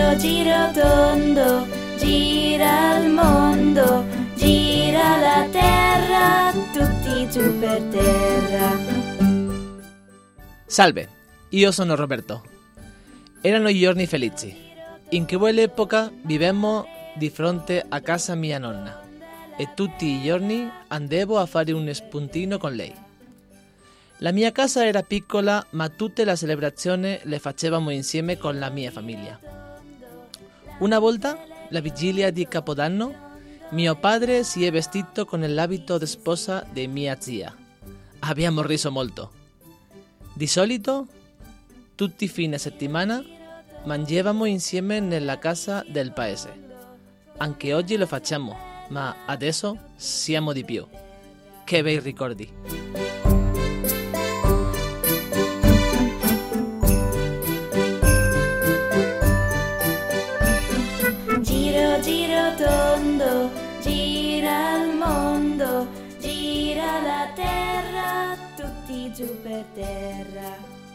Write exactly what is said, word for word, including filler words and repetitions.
Giro, giro tondo, gira il mondo, gira la terra, tutti giù per terra. Salve, io sono Roberto. Erano giorni felici. In quell'epoca vivemmo di fronte a casa mia nonna e tutti i giorni andavo a fare un spuntino con lei. La mia casa era piccola, ma tutte le celebrazioni le facevamo insieme con la mia famiglia. Una volta, la vigilia di Capodanno, mio padre si è vestito con l'abito di sposa di mia zia. Abbiamo riso molto. Di solito, tutti i fine settimana, mangiavamo insieme nella casa del paese. Anche oggi lo facciamo, ma adesso siamo di più. Che bei ricordi! Giro, giro tondo, gira il mondo, gira la terra, tutti giù per terra.